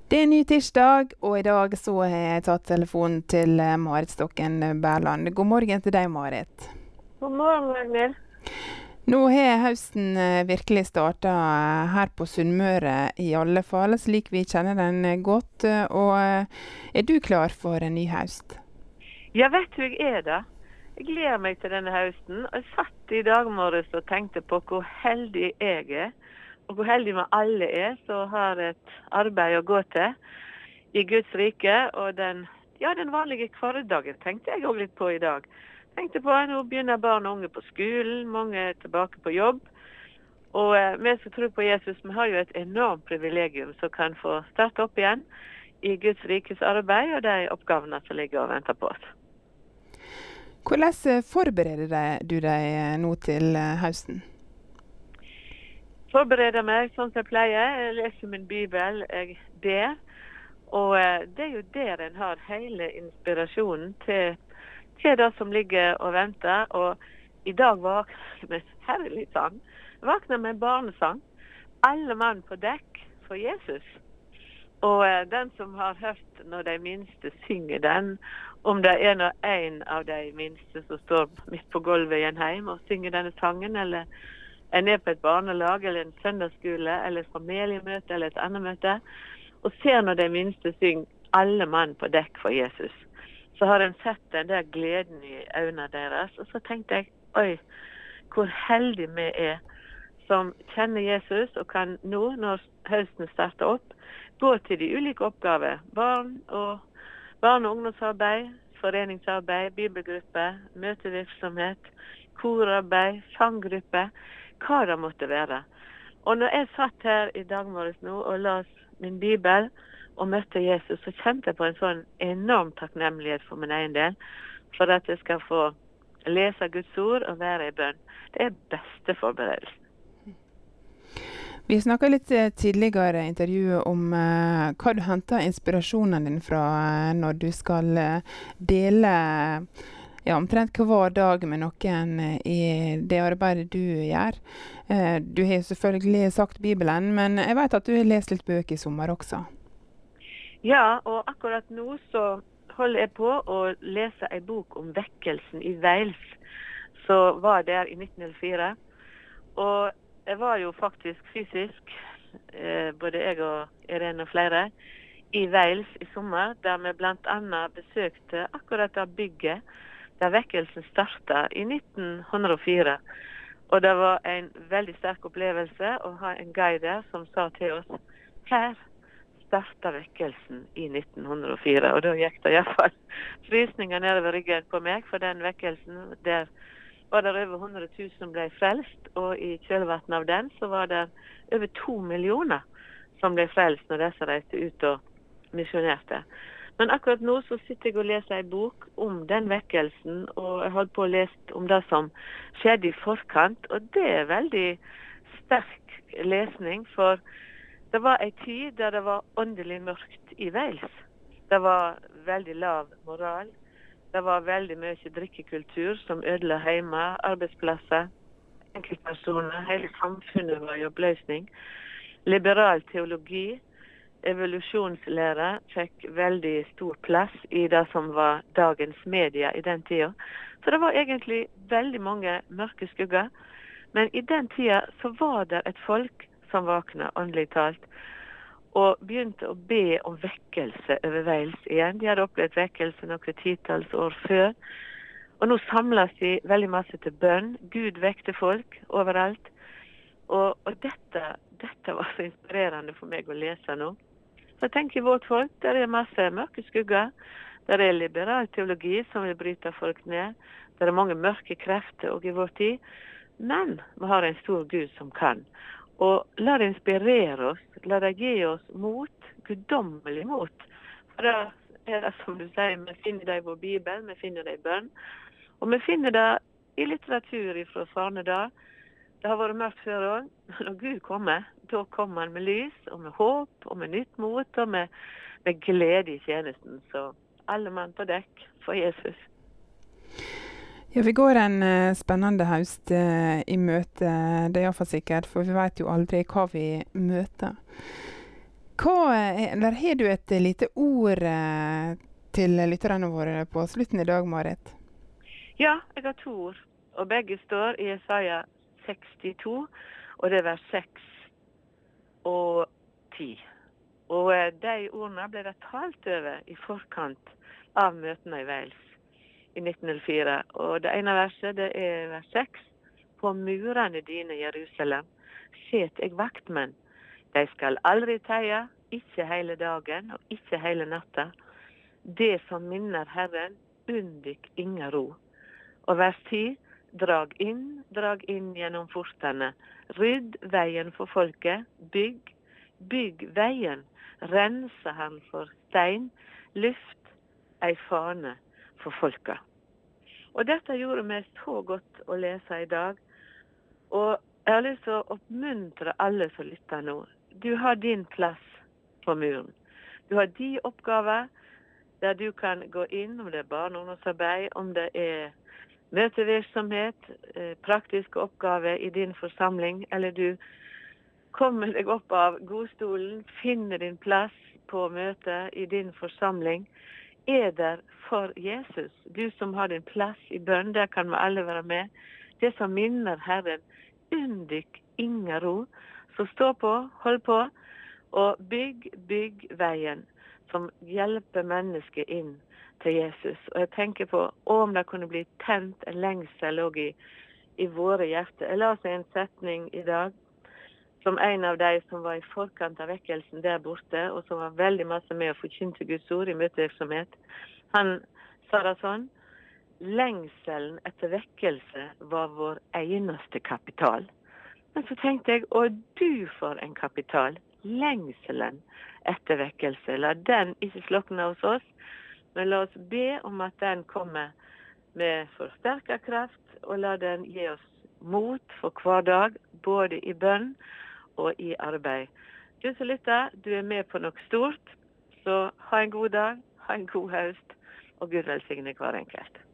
Det er ny tirsdag, og i dag så har jeg tatt telefonen til Marit Stokken Berland. God morgen til deg, Marit. God morgen, Magnhild. Nå har høsten virkelig startet her på Sunnmøre i alle fall, slik vi kjenner den godt. Og er du klar for en ny høst? Ja, vet du, jeg er det. Jeg gleder meg til denne høsten. Og jeg satt i dag morges og tenkte på hvor heldig jeg er. Og hvor heldig vi alle er som har et arbeid å gå til i Guds rike. Og den vanlige hverdagen tenkte jeg også litt på i dag. Tenkte på at nå begynner barn og unge på skolen, mange er tilbake på jobb. Og vi som tror på Jesus, vi har jo et enormt privilegium som kan få starte opp igjen i Guds rikes arbeid og de oppgavene som ligger og venter på oss. Hvordan forbereder du deg nå til høsten? Forbereder meg sånn som jeg pleier. Jeg leser min bibel, jeg ber. Og det er jo der en har hele inspirasjonen til det som ligger og venter. Og i dag våkner jeg med herlig sang. Jeg våkner med en barnesang. Alle mann på dekk for Jesus. Og den som har hørt når de minste synger den, om det er en av de minste som står midt på gulvet i en heim og synger denne sangen, eller en er på et barnelag, eller en søndagsskole, eller et familiemøte, eller et annet møte, og ser når de minste synger alle mann på dekk for Jesus. Så har en sett den der gleden i øynene deres, og så tenkte jeg, oi, hvor heldig vi er som kjenner Jesus, og kan nå, når høsten starter opp, gå til de ulike oppgaver, barn- og ungdomsarbeid, foreningsarbeid, bibelgruppe, møtevirksomhet, korarbeid, sanggruppe, hva det måtte være. Og når jeg satt her i dag morges nå og las min bibel og møtte Jesus, så kjente jeg på en sånn enorm takknemlighet for min egen del, for at jeg skal få lese Guds ord og være i bønn. Det er beste forberedelse. Vi snakket litt tidligere i intervjuet om hva du henter inspirasjonen din fra når du skal dele omtrent hver dag med noen i det arbeidet du gjør. Du har selvfølgelig sagt Bibelen, men jeg vet at du har lest litt bøker i sommer også. Ja, og akkurat nå så holder jeg på å lese en bok om vekkelsen i Wales, som var der i 1904. Og jeg var jo faktisk fysisk, både jeg og Irene og flere, i Wales i sommer, der vi blant annet besøkte akkurat det bygget der vekkelsen startet i 1904. Og det var en veldig sterk opplevelse å ha en guide der som sa til oss, her startet vekkelsen i 1904. Og da gikk det i hvert fall frysninger nedover ryggen på meg for den vekkelsen der. Var det over 100 000 som ble frelst, og i kjølvannet av den så var det over 2 millioner som ble frelst når disse reiste ut og misjonerte. Men akkurat nå så sitter jeg og leser en bok om den vekkelsen, og jeg holdt på å lese om det som skjedde i forkant, og det er veldig sterk lesning, for det var en tid der det var åndelig mørkt i Wales. Det var veldig lav moral. Det var veldig mye drikkekultur som ødela hjemme, arbeidsplasser, enkeltpersoner, hele samfunnet var i oppløsning. Liberal teologi, evolusjonslære fikk veldig stor plass i det som var dagens media i den tida. Så det var egentlig veldig mange mørke skugger. Men i den tida så var det et folk som vakna åndelig talt, og begynte å be om vekkelse over Wales igjen. De hadde opplevd vekkelse noen titalls år før. Og nå samles de veldig masse til bønn. Gud vekte folk overalt. Og dette var så inspirerende for meg å lese nå. Så jeg tenker i vårt folk, der er masse mørke skugger. Der er liberal teologi som vil bryte folk ned. Der er mange mørke krefter også i vår tid. Men vi har en stor Gud som kan. Og la det inspirere oss, la det gi oss mot, guddommelig mot. For da er det som du sier, vi finner det i vår Bibel, vi finner det i bønn. Og vi finner det i litteratur fra forne da. Det har vært mørkt før også. Når Gud kommer, da kommer han med lys, og med håp, og med nytt mot, og med glede i tjenesten. Så alle mann på dekk for Jesus. Ja, vi går en spennende høst i møte, det er i hvert fall sikkert, for vi vet jo aldri hva vi møter. Eller har du et lite ord til lytterne våre på slutten i dag, Marit? Ja, jeg har 2 ord, og begge står i Jesaja 62, og det er vers 6 og 10. Og de ordene ble det talt over i forkant av møtene i Wales i 1904. Og det ene verset, det er vers 6. På murene dine, Jerusalem, set jeg vaktmenn. De skal aldri teie, ikke hele dagen og ikke hele natta. Det som minner Herren, unndykk inga ro. Og vers 10. Drag inn gjennom fortene. Rydd veien for folket. Bygg veien. Rense han for stein. Lyft ei fane for folka. Og dette gjorde meg så godt å lese i dag. Og jeg har lyst til å oppmuntre alle som lytter nå. Du har din plass på muren. Du har de oppgaver der du kan gå inn, om det er barn- og ungdomsarbeid, om det er møtevirksomhet, praktiske oppgaver i din forsamling, eller du kommer deg opp av godstolen, finner din plass på møtet i din forsamling, er der for Jesus. Du som har din plass i bønn, der kan vi alle være med. Det som minner Herren, unndykk inga ro. Så stå på, hold på, og bygg veien som hjelper mennesket inn til Jesus. Og jeg tenker på om det kunne bli tent en lengsel også i våre hjerter. Jeg la seg en setning i dag, som en av de som var i forkant av vekkelsen der borte, og som var veldig masse med å forkynne Guds ord i møtevirksomhet. Han sa det sånn: lengselen etter vekkelse var vår eneste kapital. Men så tenkte jeg, og du får en kapital, lengselen etter vekkelse. La den ikke slokne hos oss, men la oss be om at den kommer med forsterket kraft, og la den gi oss mot for hver dag, både i bønn og i arbeid. Du som lytter, du er med på noe stort, så ha en god dag, ha en god høst, og Gud velsigne hver enkelt.